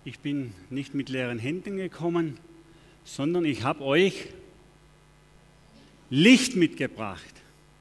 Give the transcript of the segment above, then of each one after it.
Ich bin nicht mit leeren Händen gekommen, sondern ich habe euch Licht mitgebracht.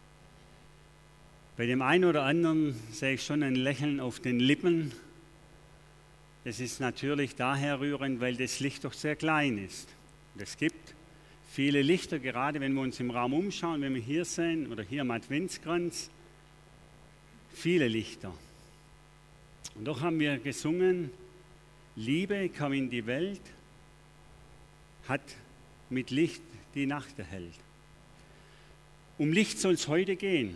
Bei dem einen oder anderen sehe ich schon ein Lächeln auf den Lippen. Das ist natürlich daher rührend, weil das Licht doch sehr klein ist. Und es gibt viele Lichter, gerade wenn wir uns im Raum umschauen, wenn wir hier sehen oder hier am Adventskranz, viele Lichter. Und doch haben wir gesungen, Liebe kam in die Welt, hat mit Licht die Nacht erhellt. Um Licht soll es heute gehen.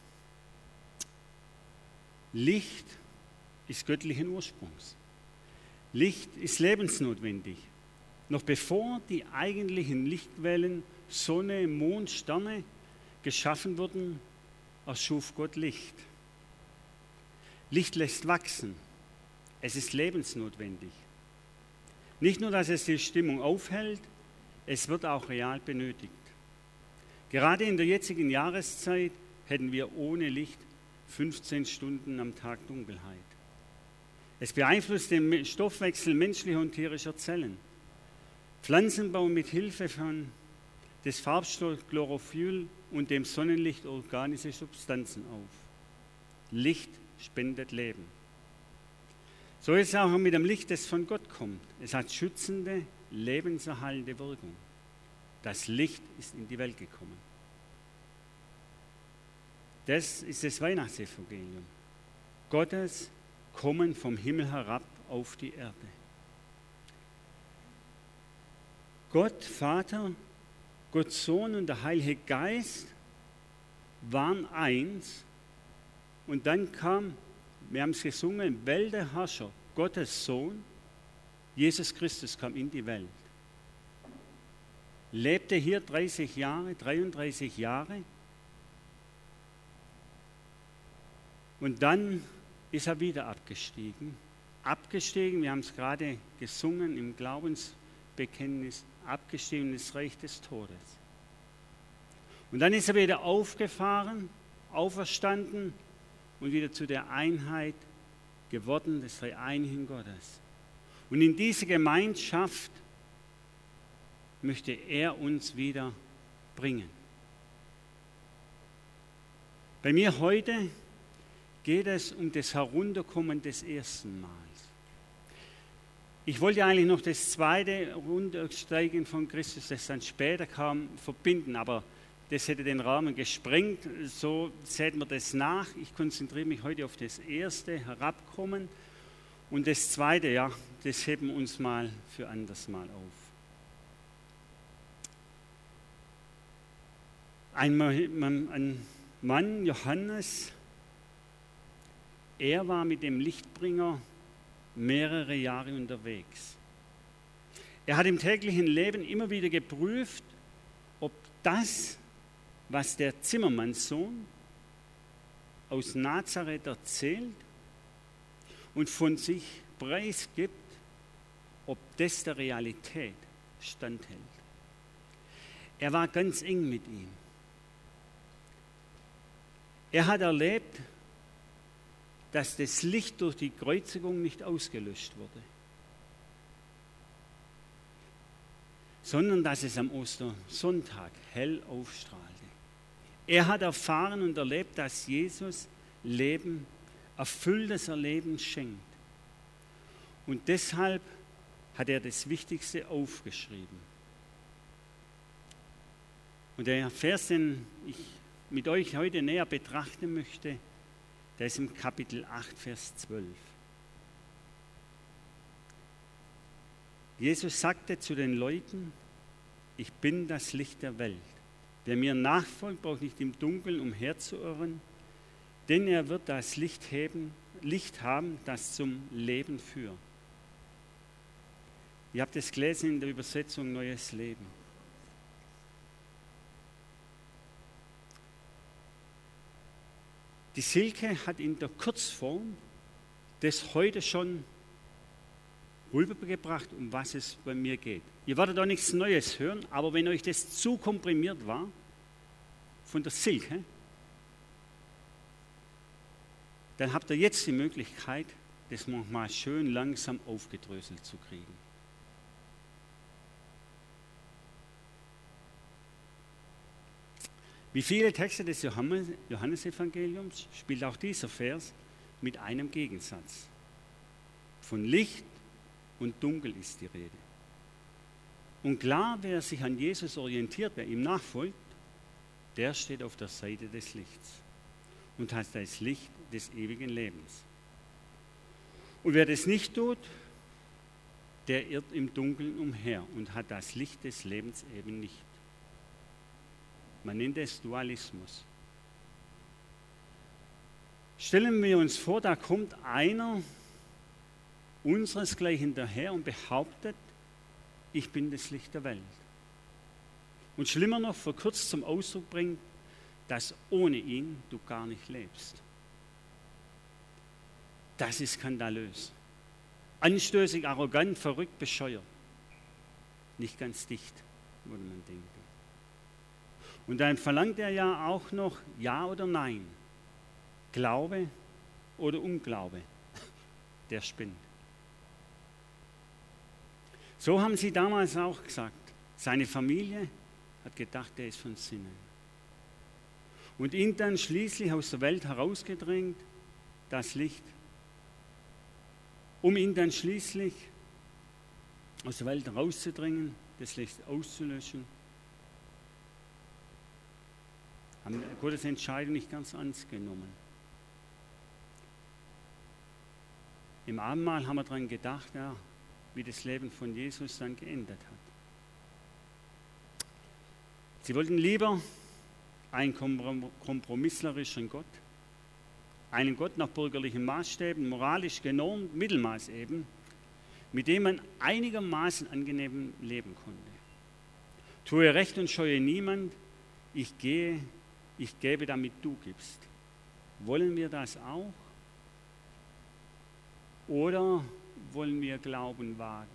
Licht ist göttlichen Ursprungs. Licht ist lebensnotwendig. Noch bevor die eigentlichen Lichtquellen Sonne, Mond, Sterne geschaffen wurden, erschuf Gott Licht. Licht lässt wachsen. Es ist lebensnotwendig. Nicht nur, dass es die Stimmung aufhält, es wird auch real benötigt. Gerade in der jetzigen Jahreszeit hätten wir ohne Licht 15 Stunden am Tag Dunkelheit. Es beeinflusst den Stoffwechsel menschlicher und tierischer Zellen. Pflanzen bauen mit Hilfe des Farbstoffs Chlorophyll und dem Sonnenlicht organische Substanzen auf. Licht spendet Leben. So ist es auch mit dem Licht, das von Gott kommt. Es hat schützende, lebenserhaltende Wirkung. Das Licht ist in die Welt gekommen. Das ist das Weihnachtsevangelium. Gottes Kommen vom Himmel herab auf die Erde. Gott Vater, Gott Sohn und der Heilige Geist waren eins. Und dann kam, wir haben es gesungen, Weltherrscher, Gottes Sohn, Jesus Christus kam in die Welt. Lebte hier 30 Jahre, 33 Jahre. Und dann ist er wieder abgestiegen. Abgestiegen, wir haben es gerade gesungen im Glaubensbekenntnis, abgestiegen ins Reich des Todes. Und dann ist er wieder aufgefahren, auferstanden und wieder zu der Einheit geworden, des dreieinigen Gottes. Und in diese Gemeinschaft möchte er uns wieder bringen. Bei mir heute geht es um das Herunterkommen des ersten Mals. Ich wollte eigentlich noch das zweite Heruntersteigen von Christus, das dann später kam, verbinden, aber das hätte den Rahmen gesprengt. So seht mir das nach. Ich konzentriere mich heute auf das erste, Herabkommen. Und das zweite, ja, das heben wir uns mal für anders mal auf. Ein Mann, Johannes, er war mit dem Lichtbringer mehrere Jahre unterwegs. Er hat im täglichen Leben immer wieder geprüft, ob das, was der Zimmermannssohn aus Nazareth erzählt und von sich preisgibt, ob das der Realität standhält. Er war ganz eng mit ihm. Er hat erlebt, dass das Licht durch die Kreuzigung nicht ausgelöscht wurde, sondern dass es am Ostersonntag hell aufstrahlte. Er hat erfahren und erlebt, dass Jesus Leben, erfülltes Erleben schenkt. Und deshalb hat er das Wichtigste aufgeschrieben. Und der Vers, den ich mit euch heute näher betrachten möchte, der ist im Kapitel 8, Vers 12. Jesus sagte zu den Leuten, ich bin das Licht der Welt. Wer mir nachfolgt, braucht nicht im Dunkeln umherzuirren, denn er wird das Licht haben, das zum Leben führt. Ihr habt es gelesen in der Übersetzung Neues Leben. Die Silke hat in der Kurzform das heute schon rübergebracht, um was es bei mir geht. Ihr werdet auch nichts Neues hören, aber wenn euch das zu komprimiert war von der Silke, dann habt ihr jetzt die Möglichkeit, das nochmal schön langsam aufgedröselt zu kriegen. Wie viele Texte des Johannesevangeliums spielt auch dieser Vers mit einem Gegensatz. Von Licht und Dunkel ist die Rede. Und klar, wer sich an Jesus orientiert, wer ihm nachfolgt, der steht auf der Seite des Lichts und hat das Licht des ewigen Lebens. Und wer das nicht tut, der irrt im Dunkeln umher und hat das Licht des Lebens eben nicht. Man nennt es Dualismus. Stellen wir uns vor, da kommt einer unseresgleichen daher und behauptet, ich bin das Licht der Welt. Und schlimmer noch, verkürzt zum Ausdruck bringt, dass ohne ihn du gar nicht lebst. Das ist skandalös. Anstößig, arrogant, verrückt, bescheuert. Nicht ganz dicht, würde man denken. Und dann verlangt er ja auch noch Ja oder Nein. Glaube oder Unglaube. Der spinnt. So haben sie damals auch gesagt. Seine Familie hat gedacht, er ist von Sinnen. Und ihn dann schließlich aus der Welt herausgedrängt, das Licht, um ihn dann schließlich aus der Welt herauszudrängen, das Licht auszulöschen, haben Gottes Entscheidung nicht ganz ernst genommen. Im Abendmahl haben wir daran gedacht, ja, wie das Leben von Jesus dann geändert hat. Sie wollten lieber einen kompromisslerischen Gott, einen Gott nach bürgerlichen Maßstäben, moralisch genormt, Mittelmaß eben, mit dem man einigermaßen angenehm leben konnte. Tue Recht und scheue niemand, ich gebe, damit du gibst. Wollen wir das auch? Oder wollen wir Glauben wagen?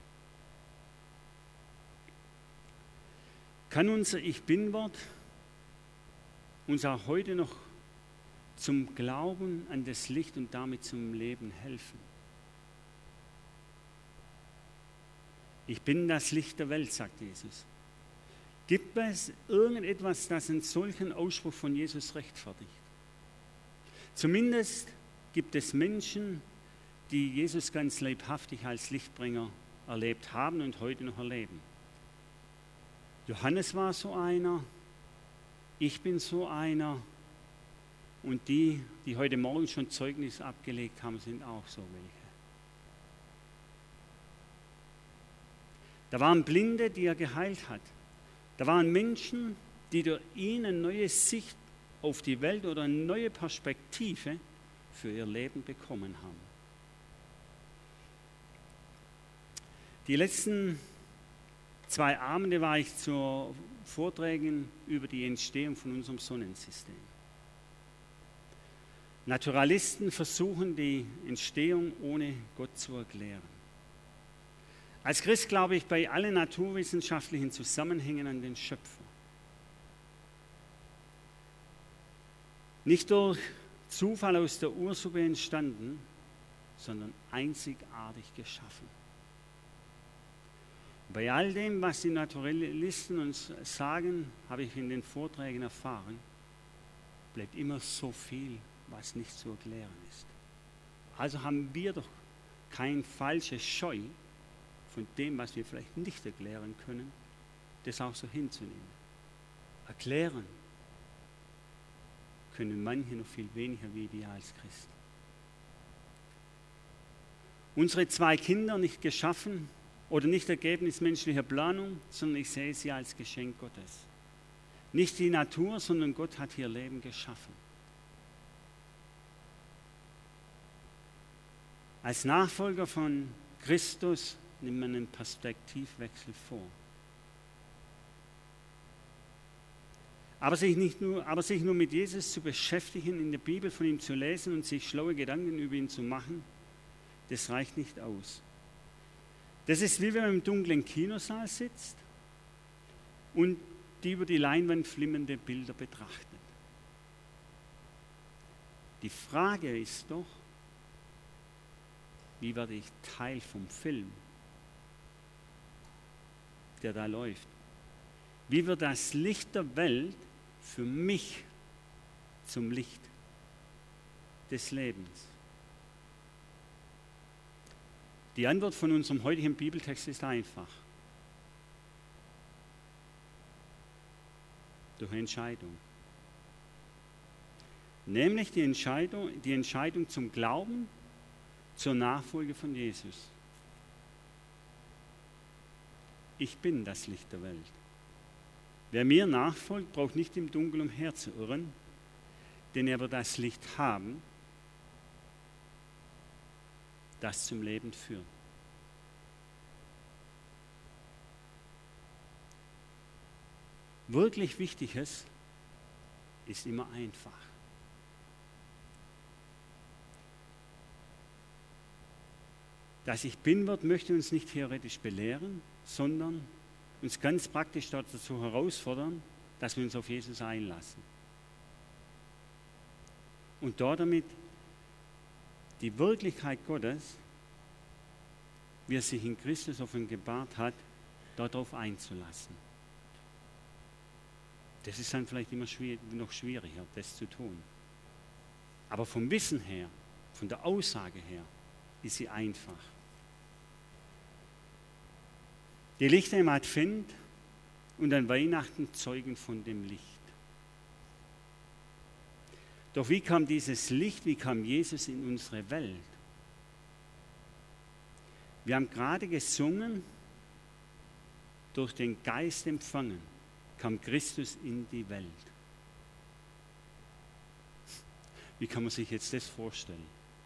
Kann unser Ich Bin-Wort uns auch heute noch zum Glauben an das Licht und damit zum Leben helfen? Ich bin das Licht der Welt, sagt Jesus. Gibt es irgendetwas, das einen solchen Ausspruch von Jesus rechtfertigt? Zumindest gibt es Menschen, die Jesus ganz leibhaftig als Lichtbringer erlebt haben und heute noch erleben. Johannes war so einer, ich bin so einer und die heute Morgen schon Zeugnis abgelegt haben, sind auch so welche. Da waren Blinde, die er geheilt hat. Da waren Menschen, die durch ihn eine neue Sicht auf die Welt oder eine neue Perspektive für ihr Leben bekommen haben. Die letzten 2 Abende war ich zu Vorträgen über die Entstehung von unserem Sonnensystem. Naturalisten versuchen die Entstehung ohne Gott zu erklären. Als Christ glaube ich bei allen naturwissenschaftlichen Zusammenhängen an den Schöpfer. Nicht durch Zufall aus der Ursuppe entstanden, sondern einzigartig geschaffen. Bei all dem, was die Naturalisten uns sagen, habe ich in den Vorträgen erfahren, bleibt immer so viel, was nicht zu erklären ist. Also haben wir doch kein falsches Scheu von dem, was wir vielleicht nicht erklären können, das auch so hinzunehmen. Erklären können manche noch viel weniger wie wir als Christ. Unsere 2 Kinder nicht geschaffen oder nicht Ergebnis menschlicher Planung, sondern ich sehe sie als Geschenk Gottes. Nicht die Natur, sondern Gott hat hier Leben geschaffen. Als Nachfolger von Christus nimmt man einen Perspektivwechsel vor. Aber sich nur mit Jesus zu beschäftigen, in der Bibel von ihm zu lesen und sich schlaue Gedanken über ihn zu machen, das reicht nicht aus. Das ist wie wenn man im dunklen Kinosaal sitzt und die über die Leinwand flimmernde Bilder betrachtet. Die Frage ist doch, Wie werde ich Teil vom Film, der da läuft? Wie wird das Licht der Welt für mich zum Licht des Lebens? Die Antwort von unserem heutigen Bibeltext ist einfach. Durch Entscheidung. Nämlich die Entscheidung zum Glauben, zur Nachfolge von Jesus. Ich bin das Licht der Welt. Wer mir nachfolgt, braucht nicht im Dunkeln umherzuirren, denn er wird das Licht haben, das zum Leben führt. Wirklich Wichtiges ist immer einfach. Das Ich Bin-Wort möchte uns nicht theoretisch belehren, sondern uns ganz praktisch dazu herausfordern, dass wir uns auf Jesus einlassen. Und damit die Wirklichkeit Gottes, wie er sich in Christus offenbart hat, darauf einzulassen. Das ist dann vielleicht immer noch schwieriger, das zu tun. Aber vom Wissen her, von der Aussage her, ist sie einfach. Die Lichter im Advent und an Weihnachten zeugen von dem Licht. Doch wie kam dieses Licht, wie kam Jesus in unsere Welt? Wir haben gerade gesungen, durch den Geist empfangen, kam Christus in die Welt. Wie kann man sich jetzt das vorstellen?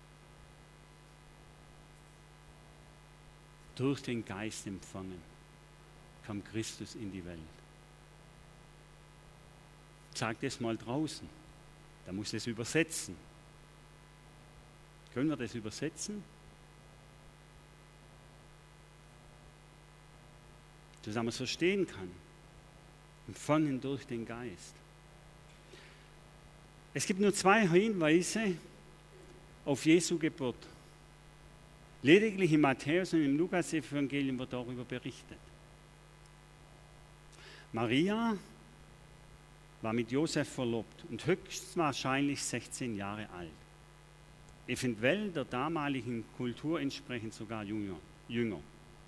Durch den Geist empfangen, kam Christus in die Welt. Sag das mal draußen. Da muss es übersetzen. Können wir das übersetzen? Dass man es verstehen kann. Empfangen durch den Geist. Es gibt nur 2 Hinweise auf Jesu Geburt. Lediglich im Matthäus und im Lukas-Evangelium wird darüber berichtet. Maria war mit Josef verlobt und höchstwahrscheinlich 16 Jahre alt. Eventuell der damaligen Kultur entsprechend sogar jünger.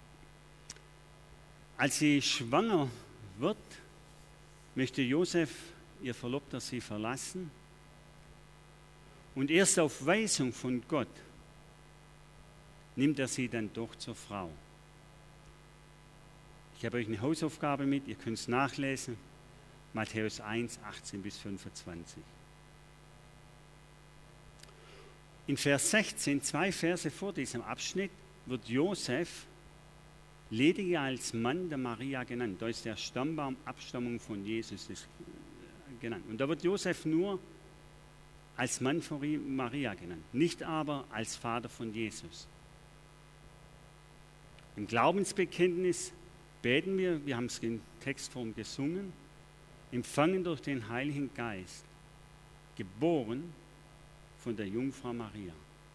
Als sie schwanger wird, möchte Josef, ihr Verlobter, sie verlassen. Und erst auf Weisung von Gott nimmt er sie dann doch zur Frau. Ich habe euch eine Hausaufgabe mit, ihr könnt es nachlesen. Matthäus 1, 18 bis 25. In Vers 16, 2 Verse vor diesem Abschnitt, wird Josef lediglich als Mann der Maria genannt. Da ist der Stammbaum, Abstammung von Jesus genannt. Und da wird Josef nur als Mann von Maria genannt, nicht aber als Vater von Jesus. Im Glaubensbekenntnis beten wir haben es in Textform gesungen, empfangen durch den Heiligen Geist, geboren von der Jungfrau Maria.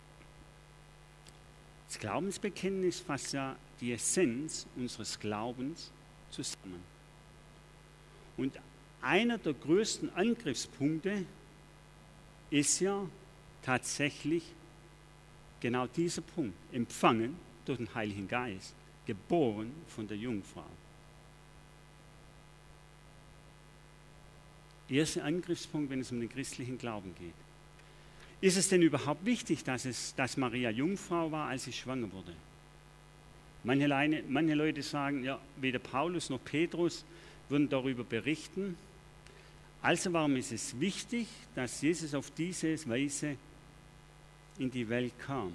Das Glaubensbekenntnis fasst ja die Essenz unseres Glaubens zusammen. Und einer der größten Angriffspunkte ist ja tatsächlich genau dieser Punkt, empfangen durch den Heiligen Geist, geboren von der Jungfrau. Erster Angriffspunkt, wenn es um den christlichen Glauben geht. Ist es denn überhaupt wichtig, dass Maria Jungfrau war, als sie schwanger wurde? Manche Leute sagen, ja, weder Paulus noch Petrus würden darüber berichten. Also warum ist es wichtig, dass Jesus auf diese Weise in die Welt kam?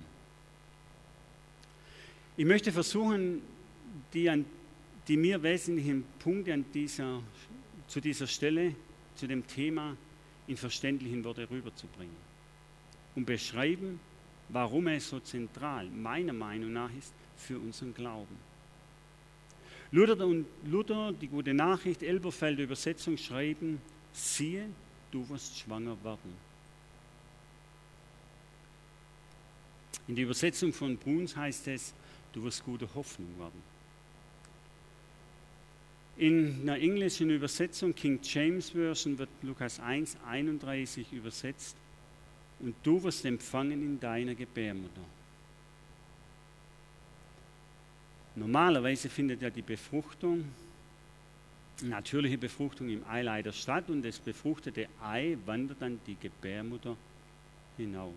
Ich möchte versuchen, die mir wesentlichen Punkte zu dieser Stelle, zu dem Thema in verständlichen Worte rüberzubringen und beschreiben, warum es so zentral meiner Meinung nach ist für unseren Glauben. Luther, die Gute Nachricht, Elberfelder Übersetzung schreiben, siehe, du wirst schwanger werden. In der Übersetzung von Bruns heißt es, du wirst gute Hoffnung werden. In einer englischen Übersetzung, King James Version, wird Lukas 1,31 übersetzt. Und du wirst empfangen in deiner Gebärmutter. Normalerweise findet ja die Befruchtung, natürliche Befruchtung im Eileiter statt und das befruchtete Ei wandert dann die Gebärmutter hinauf.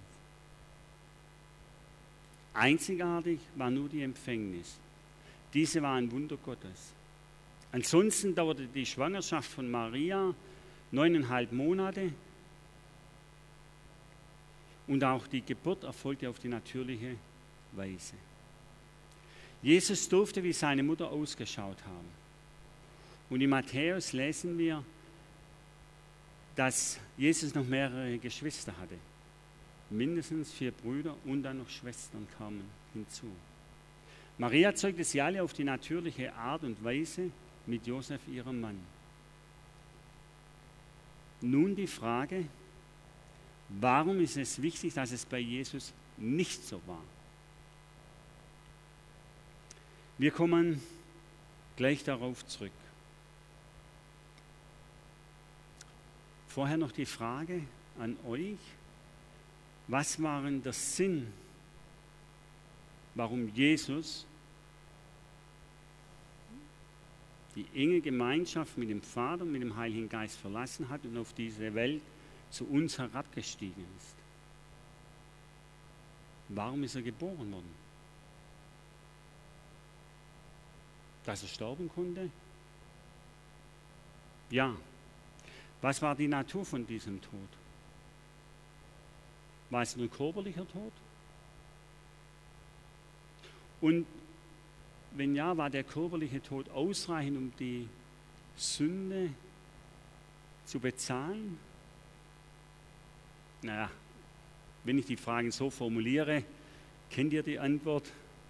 Einzigartig war nur die Empfängnis. Diese war ein Wunder Gottes. Ansonsten dauerte die Schwangerschaft von Maria 9,5 Monate und auch die Geburt erfolgte auf die natürliche Weise. Jesus durfte wie seine Mutter ausgeschaut haben. Und in Matthäus lesen wir, dass Jesus noch mehrere Geschwister hatte. Mindestens 4 Brüder und dann noch Schwestern kamen hinzu. Maria zeugte sie alle auf die natürliche Art und Weise mit Josef, ihrem Mann. Nun die Frage, warum ist es wichtig, dass es bei Jesus nicht so war? Wir kommen gleich darauf zurück. Vorher noch die Frage an euch, was war denn der Sinn, warum Jesus die enge Gemeinschaft mit dem Vater, mit dem Heiligen Geist verlassen hat und auf diese Welt zu uns herabgestiegen ist? Warum ist er geboren worden? Dass er sterben konnte? Ja. Was war die Natur von diesem Tod? War es nur körperlicher Tod? Und wenn ja, war der körperliche Tod ausreichend, um die Sünde zu bezahlen? Naja, wenn ich die Fragen so formuliere, kennt ihr die Antwort?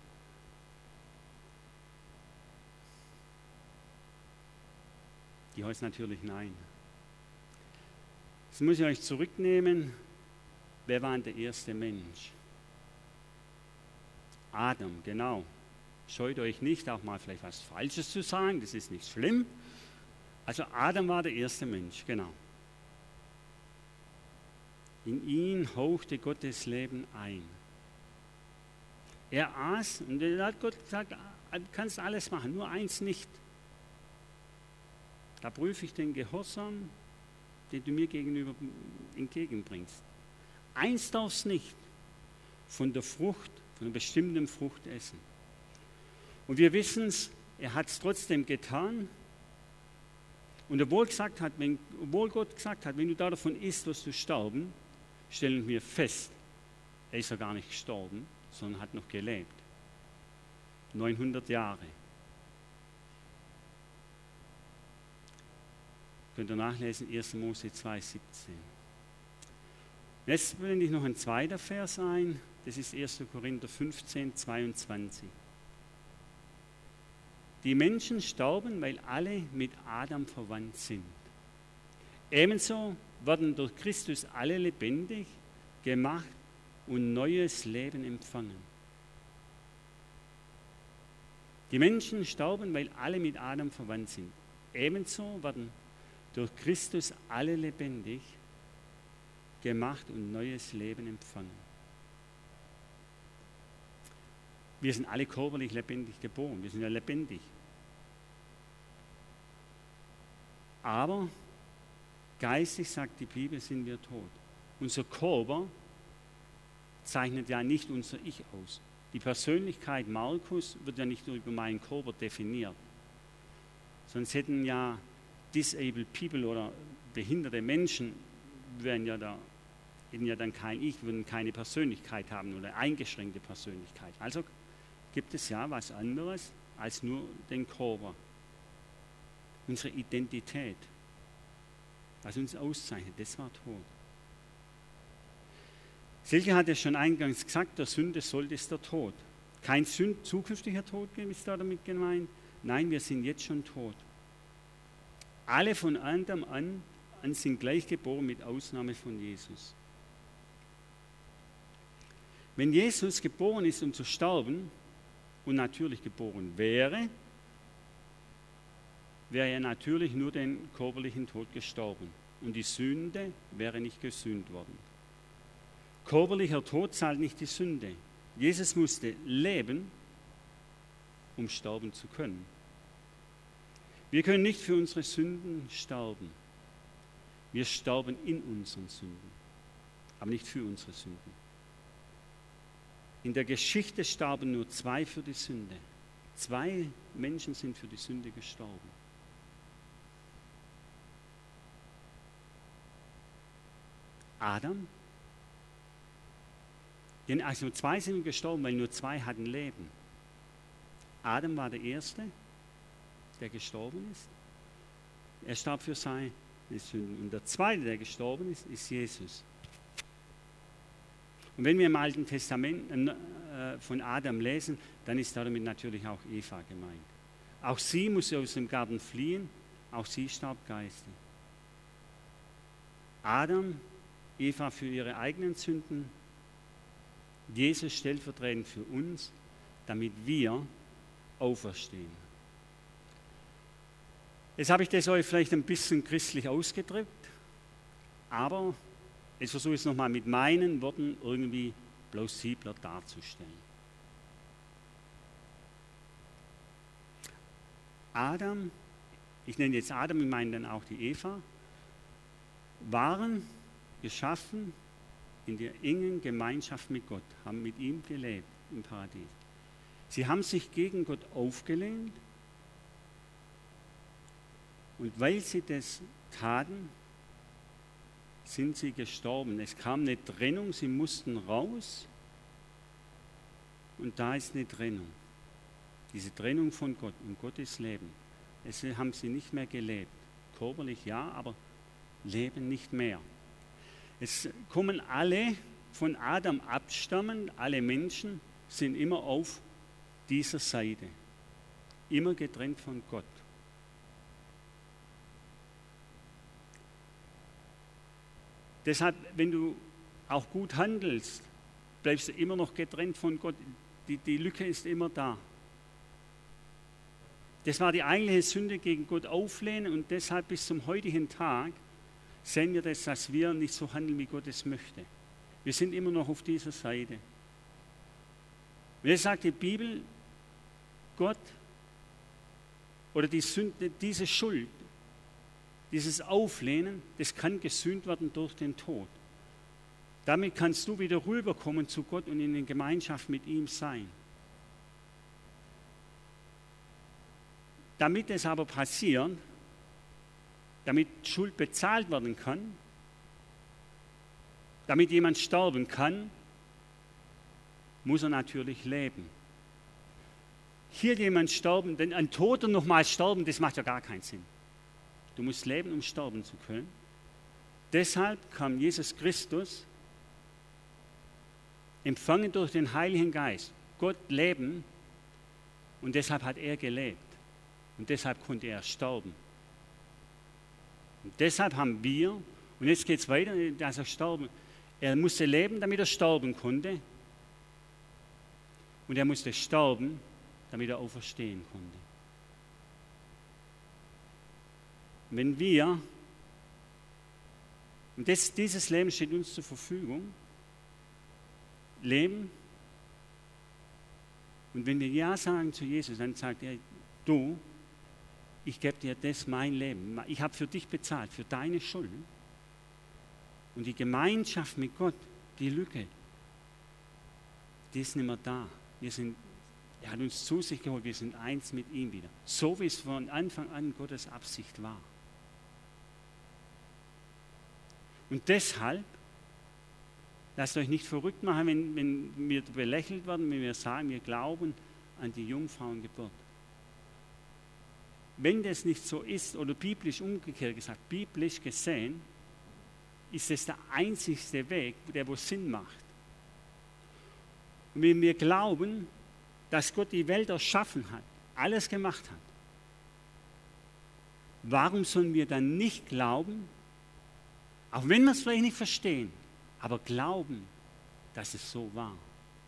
Die heißt natürlich nein. Jetzt muss ich euch zurücknehmen. Wer war denn der erste Mensch? Adam, genau. Scheut euch nicht, auch mal vielleicht was Falsches zu sagen, das ist nicht schlimm. Also Adam war der erste Mensch, genau. In ihn hauchte Gottes Leben ein. Er aß und dann hat Gott gesagt, du kannst alles machen, nur eins nicht. Da prüfe ich den Gehorsam, den du mir gegenüber entgegenbringst. Eins darfst nicht, von der Frucht, von einer bestimmten Frucht essen. Und wir wissen es, er hat es trotzdem getan. Und obwohl Gott gesagt hat, wenn du davon isst, wirst du sterben, stellen wir fest, er ist ja gar nicht gestorben, sondern hat noch gelebt. 900 Jahre. Könnt ihr nachlesen, 1. Mose 2,17. Jetzt blende ich noch ein zweiter Vers ein, das ist 1. Korinther 15, 22. Die Menschen sterben, weil alle mit Adam verwandt sind. Ebenso werden durch Christus alle lebendig gemacht und neues Leben empfangen. Die Menschen sterben, weil alle mit Adam verwandt sind. Ebenso werden durch Christus alle lebendig gemacht und neues Leben empfangen. Wir sind alle körperlich lebendig geboren, wir sind ja lebendig. Aber geistig, sagt die Bibel, sind wir tot. Unser Körper zeichnet ja nicht unser Ich aus. Die Persönlichkeit Markus wird ja nicht nur über meinen Körper definiert. Sonst hätten ja disabled people oder behinderte Menschen hätten ja dann kein Ich, würden keine Persönlichkeit haben oder eingeschränkte Persönlichkeit. Also gibt es ja was anderes als nur den Körper. Unsere Identität, was uns auszeichnet, das war tot. Silke hat es schon eingangs gesagt, der Sünde Sold ist der Tod. Kein zukünftiger Tod ist da damit gemeint. Nein, wir sind jetzt schon tot. Alle von Adam an sind gleich geboren, mit Ausnahme von Jesus. Wenn Jesus geboren ist, um zu sterben und natürlich geboren wäre, wäre er natürlich nur den körperlichen Tod gestorben und die Sünde wäre nicht gesühnt worden. Körperlicher Tod zahlt nicht die Sünde. Jesus musste leben, um sterben zu können. Wir können nicht für unsere Sünden sterben. Wir sterben in unseren Sünden, aber nicht für unsere Sünden. In der Geschichte starben nur 2 für die Sünde. 2 Menschen sind für die Sünde gestorben. Adam. Denn also 2 sind gestorben, weil nur 2 hatten Leben. Adam war der Erste, der gestorben ist. Er starb für seine Sünden. Und der Zweite, der gestorben ist, ist Jesus. Und wenn wir im Alten Testament von Adam lesen, dann ist damit natürlich auch Eva gemeint. Auch sie musste aus dem Garten fliehen, auch sie starb geistig. Adam, Eva für ihre eigenen Sünden, Jesus stellvertretend für uns, damit wir auferstehen. Jetzt habe ich das euch vielleicht ein bisschen christlich ausgedrückt, aber jetzt versuche ich es nochmal mit meinen Worten irgendwie plausibler darzustellen. Adam, ich nenne jetzt Adam, ich meine dann auch die Eva, waren geschaffen in der engen Gemeinschaft mit Gott, haben mit ihm gelebt im Paradies. Sie haben sich gegen Gott aufgelehnt und weil sie das taten, sind sie gestorben. Es kam eine Trennung, sie mussten raus und da ist eine Trennung. Diese Trennung von Gott und Gottes Leben. Es haben sie nicht mehr gelebt. Körperlich ja, aber Leben nicht mehr. Es kommen alle von Adam abstammen, alle Menschen sind immer auf dieser Seite. Immer getrennt von Gott. Deshalb, wenn du auch gut handelst, bleibst du immer noch getrennt von Gott. Die Lücke ist immer da. Das war die eigentliche Sünde gegen Gott auflehnen und deshalb bis zum heutigen Tag sehen wir das, dass wir nicht so handeln, wie Gott es möchte. Wir sind immer noch auf dieser Seite. Und jetzt sagt die Bibel, Gott oder die Sünde, diese Schuld, dieses Auflehnen, das kann gesühnt werden durch den Tod. Damit kannst du wieder rüberkommen zu Gott und in der Gemeinschaft mit ihm sein. Damit es aber passiert, damit Schuld bezahlt werden kann, damit jemand sterben kann, muss er natürlich leben. Hier jemand sterben, denn ein Toter nochmal sterben, das macht ja gar keinen Sinn. Du musst leben, um sterben zu können. Deshalb kam Jesus Christus, empfangen durch den Heiligen Geist, Gott leben und deshalb hat er gelebt. Und deshalb konnte er sterben. Und deshalb haben wir, und jetzt geht es weiter, dass er sterben. Er musste leben, damit er sterben konnte. Und er musste sterben, damit er auferstehen konnte. Wenn wir, und dieses Leben steht uns zur Verfügung, leben, und wenn wir Ja sagen zu Jesus, dann sagt er, du, ich gebe dir das mein Leben. Ich habe für dich bezahlt, für deine Schuld. Und die Gemeinschaft mit Gott, die Lücke, die ist nicht mehr da. Er hat uns zu sich geholt, wir sind eins mit ihm wieder. So wie es von Anfang an Gottes Absicht war. Und deshalb, lasst euch nicht verrückt machen, wenn wir belächelt werden, wenn wir sagen, wir glauben an die Jungfrauengeburt. Wenn das nicht so ist, oder biblisch umgekehrt gesagt, biblisch gesehen, ist es der einzigste Weg, der wo Sinn macht. Und wenn wir glauben, dass Gott die Welt erschaffen hat, alles gemacht hat, warum sollen wir dann nicht glauben, auch wenn wir es vielleicht nicht verstehen, aber glauben, dass es so war?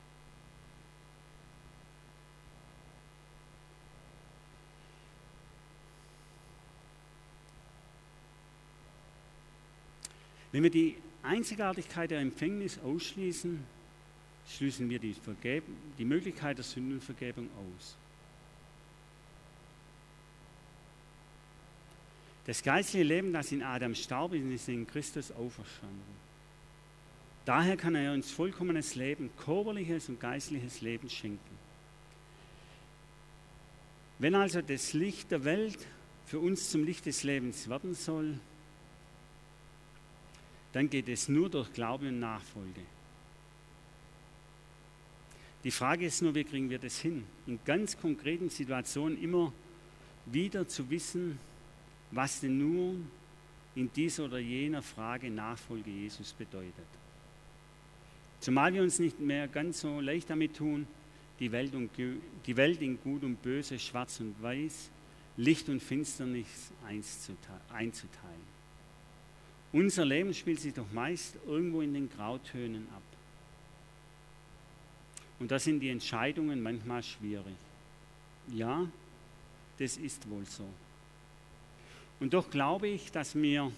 Wenn wir die Einzigartigkeit der Empfängnis ausschließen, schließen wir die Möglichkeit der Sündenvergebung aus. Das geistliche Leben, das in Adam starb, ist in Christus auferstanden. Daher kann er uns vollkommenes Leben, körperliches und geistliches Leben schenken. Wenn also das Licht der Welt für uns zum Licht des Lebens werden soll, dann geht es nur durch Glaube und Nachfolge. Die Frage ist nur, wie kriegen wir das hin? In ganz konkreten Situationen immer wieder zu wissen, was denn nun in dieser oder jener Frage Nachfolge Jesus bedeutet. Zumal wir uns nicht mehr ganz so leicht damit tun, die Welt in Gut und Böse, Schwarz und Weiß, Licht und Finsternis einzuteilen. Unser Leben spielt sich doch meist irgendwo in den Grautönen ab. Und da sind die Entscheidungen manchmal schwierig. Ja, das ist wohl so. Und doch glaube ich, dass wir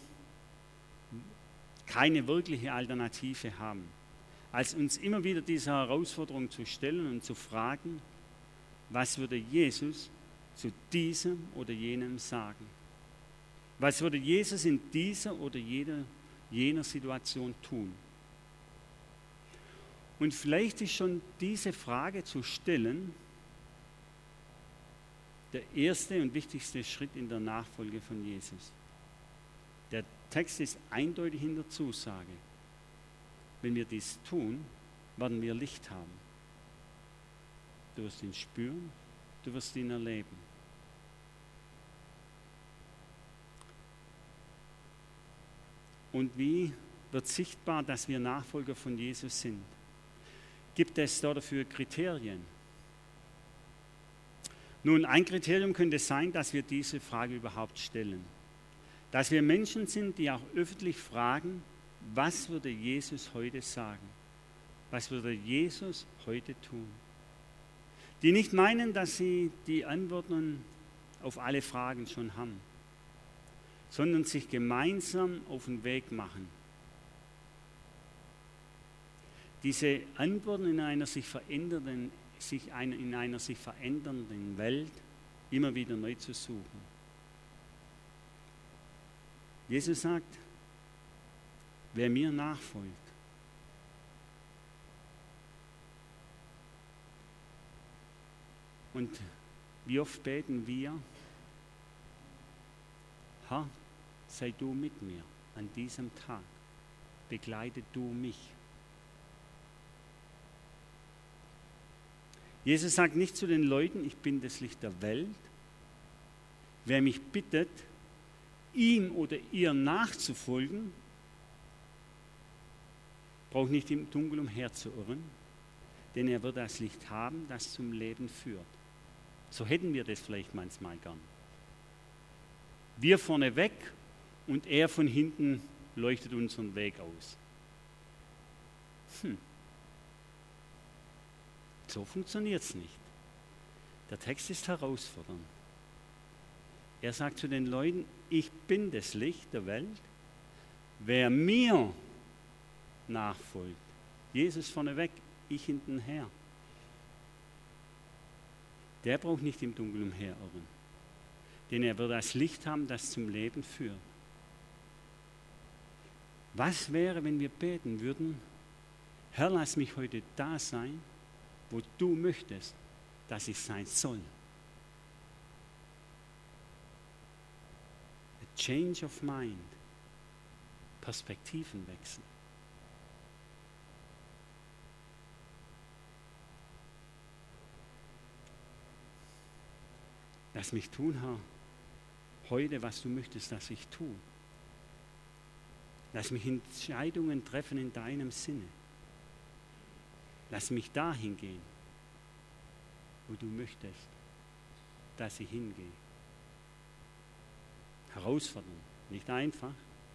keine wirkliche Alternative haben, als uns immer wieder dieser Herausforderung zu stellen und zu fragen, was würde Jesus zu diesem oder jenem sagen? Was würde Jesus in dieser oder jener Situation tun? Und vielleicht ist schon diese Frage zu stellen der erste und wichtigste Schritt in der Nachfolge von Jesus. Der Text ist eindeutig in der Zusage. Wenn wir dies tun, werden wir Licht haben. Du wirst ihn spüren, du wirst ihn erleben. Und wie wird sichtbar, dass wir Nachfolger von Jesus sind? Gibt es dafür Kriterien? Nun, ein Kriterium könnte sein, dass wir diese Frage überhaupt stellen. Dass wir Menschen sind, die auch öffentlich fragen, was würde Jesus heute sagen? Was würde Jesus heute tun? Die nicht meinen, dass sie die Antworten auf alle Fragen schon haben, sondern sich gemeinsam auf den Weg machen. Diese Antworten in einer sich verändernden Welt immer wieder neu zu suchen. Jesus sagt, wer mir nachfolgt, und wie oft beten wir, Herr, sei du mit mir an diesem Tag, begleite du mich. Jesus sagt nicht zu den Leuten, ich bin das Licht der Welt. Wer mich bittet, ihm oder ihr nachzufolgen, braucht nicht im Dunkeln umherzuirren, denn er wird das Licht haben, das zum Leben führt. So hätten wir das vielleicht manchmal gern. Wir vorne weg und er von hinten leuchtet unseren Weg aus. So funktioniert es nicht. Der Text ist herausfordernd. Er sagt zu den Leuten, ich bin das Licht der Welt. Wer mir nachfolgt, Jesus vorneweg, ich hintenher, der braucht nicht im Dunkeln umherirren. Denn er wird das Licht haben, das zum Leben führt. Was wäre, wenn wir beten würden, Herr, lass mich heute da sein, wo du möchtest, dass ich sein soll. A change of mind. Perspektivenwechsel. Lass mich tun, Herr, heute, was du möchtest, dass ich tue. Lass mich Entscheidungen treffen in deinem Sinne. Lass mich dahin gehen, wo du möchtest, dass ich hingehe. Herausfordernd, nicht einfach.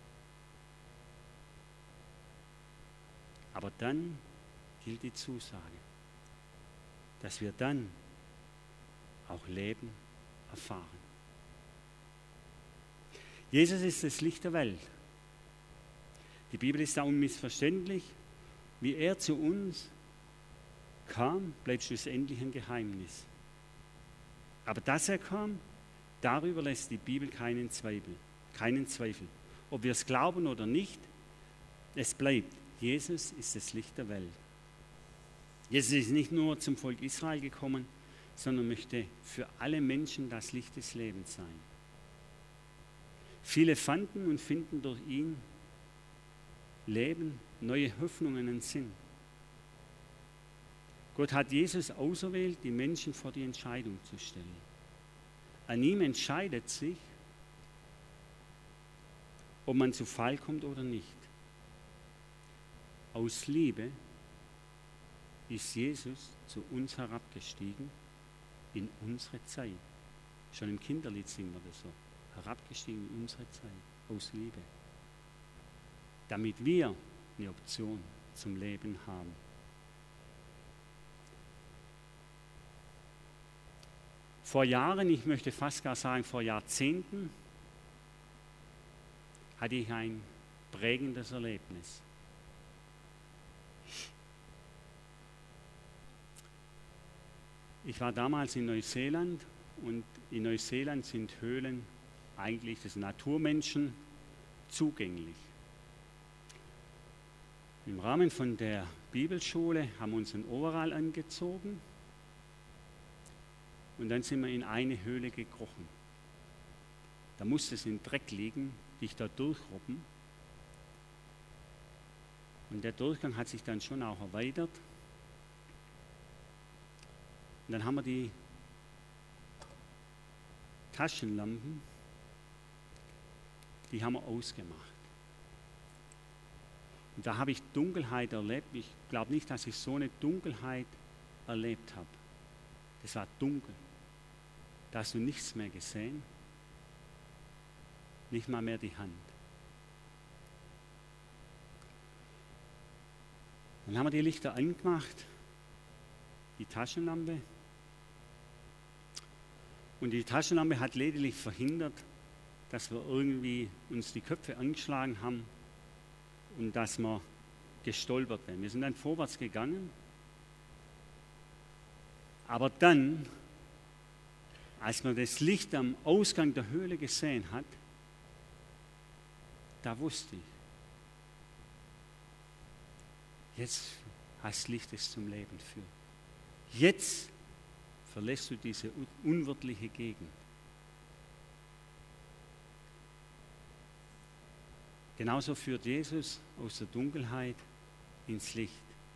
Aber dann gilt die Zusage, dass wir dann auch Leben erfahren. Jesus ist das Licht der Welt. Die Bibel ist da unmissverständlich. Wie er zu uns kam, bleibt schlussendlich ein Geheimnis. Aber dass er kam, darüber lässt die Bibel keinen Zweifel. Ob wir es glauben oder nicht, es bleibt. Jesus ist das Licht der Welt. Jesus ist nicht nur zum Volk Israel gekommen, sondern möchte für alle Menschen das Licht des Lebens sein. Viele fanden und finden durch ihn Leben, neue Hoffnungen und Sinn. Gott hat Jesus auserwählt, die Menschen vor die Entscheidung zu stellen. An ihm entscheidet sich, ob man zu Fall kommt oder nicht. Aus Liebe ist Jesus zu uns herabgestiegen in unsere Zeit. Schon im Kinderlied singen wir das so. Herabgestiegen in unsere Zeit, aus Liebe. Damit wir eine Option zum Leben haben. Vor Jahren, ich möchte fast gar sagen vor Jahrzehnten, hatte ich ein prägendes Erlebnis. Ich war damals in Neuseeland und in Neuseeland sind Höhlen eigentlich des Naturmenschen zugänglich. Im Rahmen von der Bibelschule haben wir uns ein Overall angezogen und dann sind wir in eine Höhle gekrochen. Da musste es im Dreck liegen, dich da durchrobben. Und der Durchgang hat sich dann schon auch erweitert. Und dann haben wir die Taschenlampen, die haben wir ausgemacht. Und da habe ich Dunkelheit erlebt. Ich glaube nicht, dass ich so eine Dunkelheit erlebt habe. Das war dunkel. Da hast du nichts mehr gesehen. Nicht mal mehr die Hand. Dann haben wir die Lichter angemacht, die Taschenlampe. Und die Taschenlampe hat lediglich verhindert, dass wir irgendwie uns die Köpfe angeschlagen haben und dass wir gestolpert werden. Wir sind dann vorwärts gegangen. Aber dann, als man das Licht am Ausgang der Höhle gesehen hat, da wusste ich, jetzt hast Licht, das zum Leben führt. Jetzt verlässt du diese unwirtliche Gegend. Genauso führt Jesus aus der Dunkelheit ins Licht.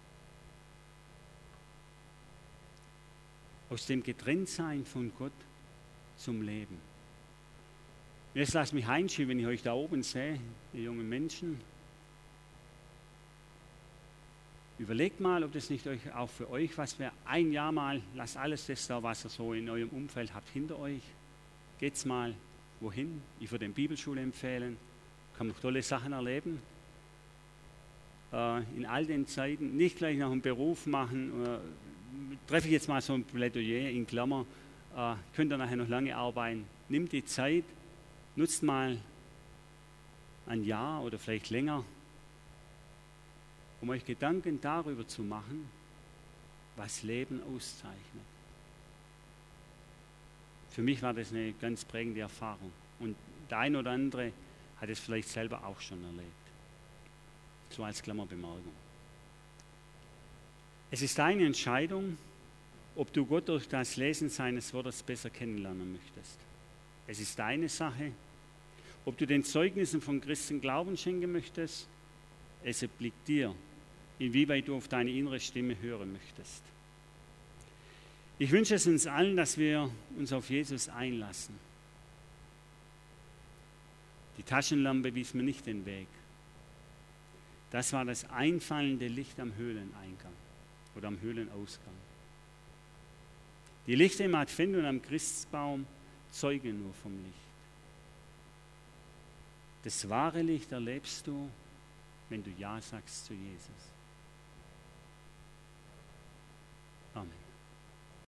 Aus dem Getrenntsein von Gott zum Leben. Jetzt lasst mich einschieben, wenn ich euch da oben sehe, die jungen Menschen. Überlegt mal, ob das nicht auch für euch was wäre. Ein Jahr mal, lasst alles das da, was ihr so in eurem Umfeld habt, hinter euch. Geht's mal wohin? Ich würde den Bibelschule empfehlen. Kann man tolle Sachen erleben. In all den Zeiten nicht gleich noch einen Beruf machen. Treffe ich jetzt mal so ein Plädoyer in Klammer. Könnt ihr nachher noch lange arbeiten. Nimmt die Zeit, nutzt mal ein Jahr oder vielleicht länger, um euch Gedanken darüber zu machen, was Leben auszeichnet. Für mich war das eine ganz prägende Erfahrung. Und der ein oder andere hat es vielleicht selber auch schon erlebt. So als Klammerbemerkung. Es ist deine Entscheidung, ob du Gott durch das Lesen seines Wortes besser kennenlernen möchtest. Es ist deine Sache, ob du den Zeugnissen von Christen Glauben schenken möchtest. Es obliegt dir, inwieweit du auf deine innere Stimme hören möchtest. Ich wünsche es uns allen, dass wir uns auf Jesus einlassen. Die Taschenlampe wies mir nicht den Weg. Das war das einfallende Licht am Höhleneingang oder am Höhlenausgang. Die Lichter im Advent und am Christbaum zeugen nur vom Licht. Das wahre Licht erlebst du, wenn du Ja sagst zu Jesus.